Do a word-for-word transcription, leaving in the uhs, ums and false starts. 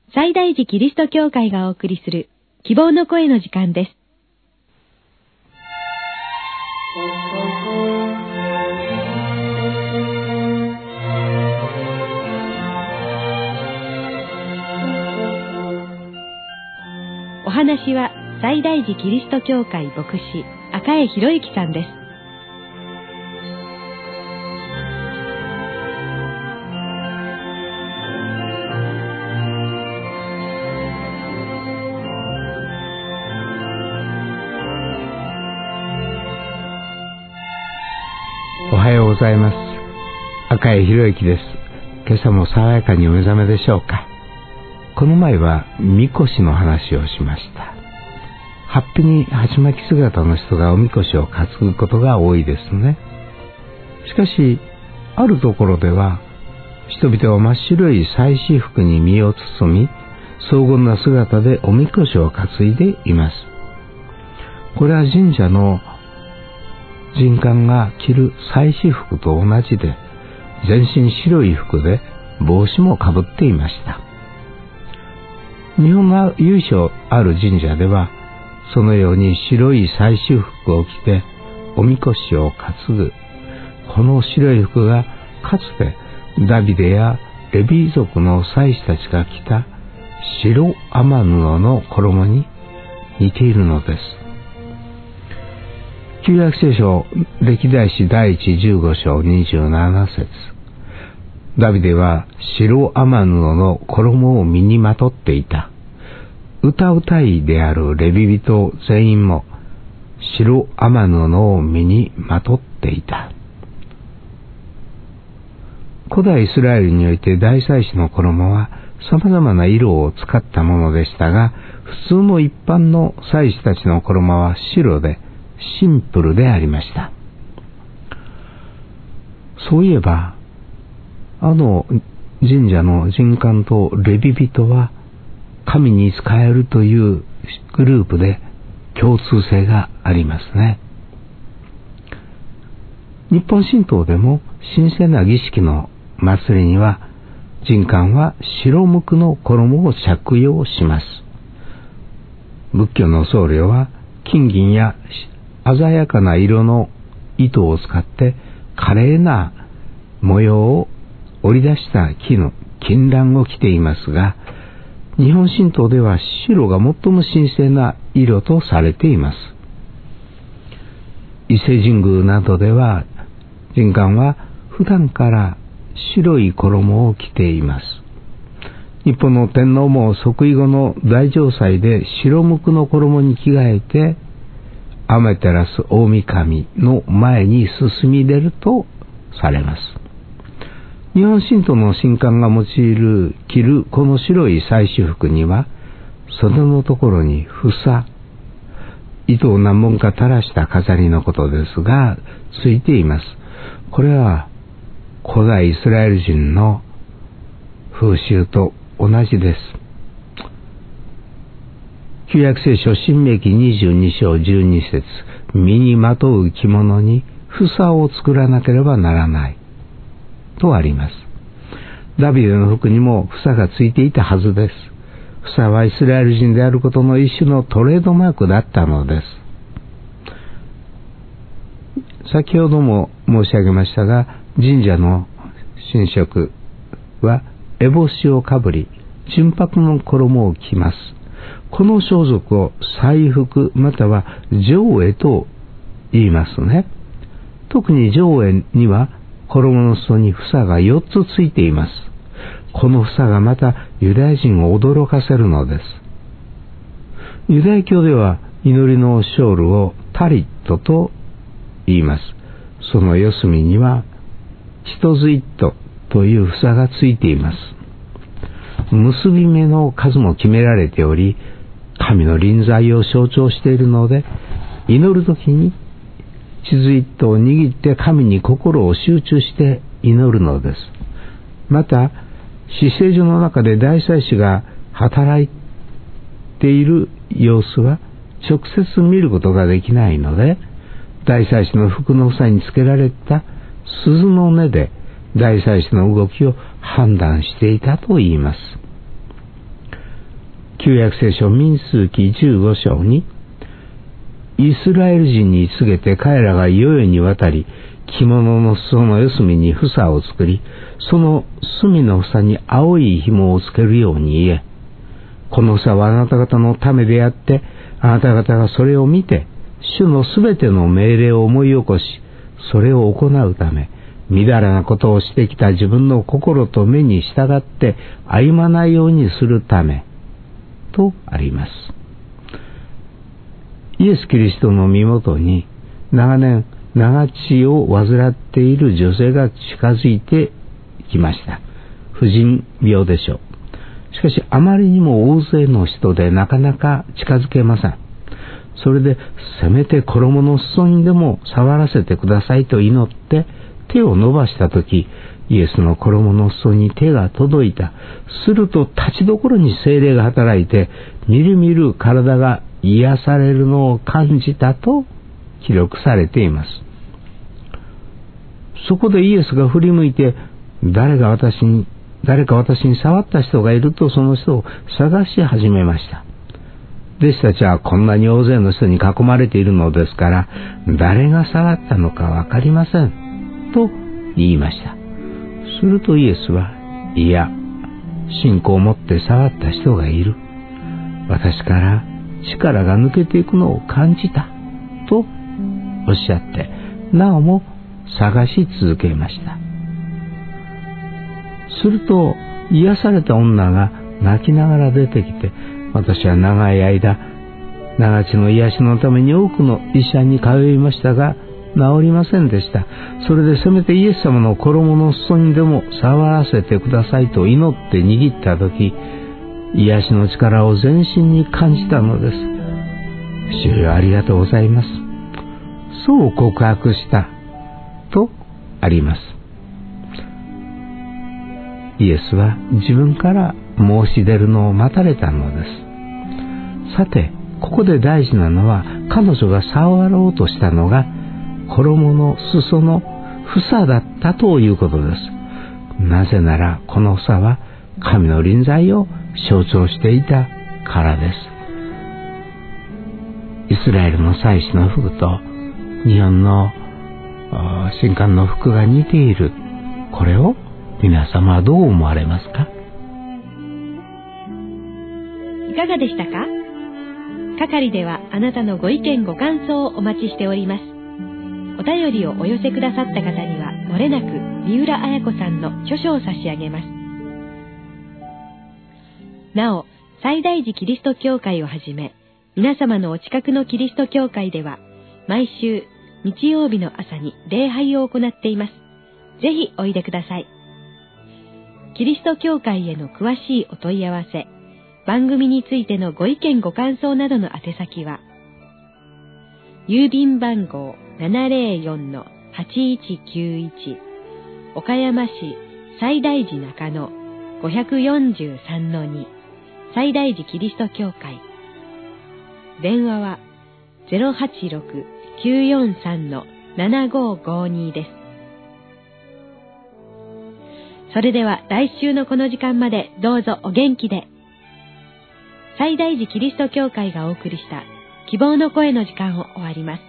西大寺キリスト教会がお送りする希望の声の時間です。お話は西大寺キリスト教会牧師赤江博之さんです。 おはようございます。赤江博之です。今朝も爽やかにお目覚めでしょうか。この前はみこしの話をしました。はっぴに鉢巻き姿の人がおみこしを担ぐことが多いですね。しかしあるところでは人々は真っ白い祭祀服に身を包み、荘厳な姿でおみこしを担いでいます。これは神社の神官が着る祭祀服と同じで、全身白い服で帽子もかぶっていました。日本の由緒ある神社では、そのように白い祭祀服を着ておみこしを担ぐ、この白い服がかつてダビデやレビ族の祭司たちが着た白天布の衣に似ているのです。旧約聖書歴代史第一じゅうご章にじゅうなな節、ダビデは白天布の衣を身にまとっていた。歌うたいであるレビ人全員も白天布を身にまとっていた。古代イスラエルにおいて大祭司の衣は様々な色を使ったものでしたが、普通の一般の祭司たちの衣は白でシンプルでありました。そういえば、あの神社の神官とレビ人は神に仕えるというグループで共通性がありますね。日本神道でも神聖な儀式の祭りには神官は白無垢の衣を着用します。仏教の僧侶は金銀や鮮やかな色の糸を使って華麗な模様を織り出した木の金襴を着ていますが、日本神道では白が最も神聖な色とされています。伊勢神宮などでは神官は普段から白い衣を着ています。日本の天皇も即位後の大嘗祭で白無垢の衣に着替えてアメテラス大神の前に進み出るとされます。日本神道の神官が用いる着るこの白い祭祀服には袖のところに房、糸を何本か垂らした飾りのことですがついています。これは古代イスラエル人の風習と同じです。旧約聖書申命記にじゅうに章じゅうに節、身にまとう着物に房を作らなければならないとあります。ダビデの服にも房がついていたはずです。房はイスラエル人であることの一種のトレードマークだったのです。先ほども申し上げましたが、神社の神職は烏帽子をかぶり純白の衣を着ます。この装束を祭服または上衣と言いますね。特に上衣には衣の裾に房がよっつついています。この房がまたユダヤ人を驚かせるのです。ユダヤ教では祈りのショールをタリットと言います。その四隅にはヒトズイットという房がついています。結び目の数も決められており、神の臨在を象徴しているので、祈るときに地図一頭を握って神に心を集中して祈るのです。また至聖所の中で大祭司が働いている様子は直接見ることができないので、大祭司の服の房につけられた鈴の音で大祭司の動きを判断していたといいます。 旧約聖書民数記じゅうご章に、イスラエル人に告げて彼らが世々に渡り、着物の裾の四隅に房を作り、その隅の房に青い紐をつけるように言え。この房はあなた方のためであって、あなた方がそれを見て、主のすべての命令を思い起こし、それを行うため、みだらなことをしてきた自分の心と目に従って歩まないようにするため、とあります。イエス・キリストの身元に長年長血を患っている女性が近づいてきました。婦人病でしょう。しかしあまりにも大勢の人でなかなか近づけません。それでせめて衣の裾にでも触らせてくださいと祈って手を伸ばしたとき、イエスの衣の裾に手が届いた。すると立ちどころに聖霊が働いて、みるみる体が癒されるのを感じたと記録されています。そこでイエスが振り向いて、誰が私に、誰か私に触った人がいるとその人を探し始めました。弟子たちはこんなに大勢の人に囲まれているのですから、誰が触ったのかわかりません、と言いました。するとイエスは、いや、信仰を持って触った人がいる。私から力が抜けていくのを感じた、とおっしゃって、なおも探し続けました。すると、癒された女が泣きながら出てきて、私は長い間、長血の癒しのために多くの医者に通いましたが、治りませんでした。それでせめてイエス様の衣の裾にでも触らせてくださいと祈って握ったとき、癒しの力を全身に感じたのです。主よ、ありがとうございます。そう告白した、とあります。イエスは自分から申し出るのを待たれたのです。さて、ここで大事なのは、彼女が触ろうとしたのが、衣の裾の房だったということです。なぜなら、この房は神の臨在を象徴していたからです。イスラエルの祭司の服と日本の神官の服が似ている。これを皆様はどう思われますか？ いかがでしたか？係ではあなたのご意見ご感想をお待ちしております。お便りをお寄せくださった方にはもれなく三浦綾子さんの著書を差し上げます。なお、西大寺キリスト教会をはじめ、皆様のお近くのキリスト教会では、毎週日曜日の朝に礼拝を行っています。ぜひおいでください。キリスト教会への詳しいお問い合わせ、番組についてのご意見ご感想などの宛先は、郵便番号 ななぜろよんのはちいちきゅういち 岡山市西大寺中野 ごよんさんのに 西大寺キリスト教会。電話は ゼロはちろく きゅうよんさん ななごごに です。それでは来週のこの時間までどうぞお元気で。西大寺キリスト教会がお送りした希望の声の時間を終わります。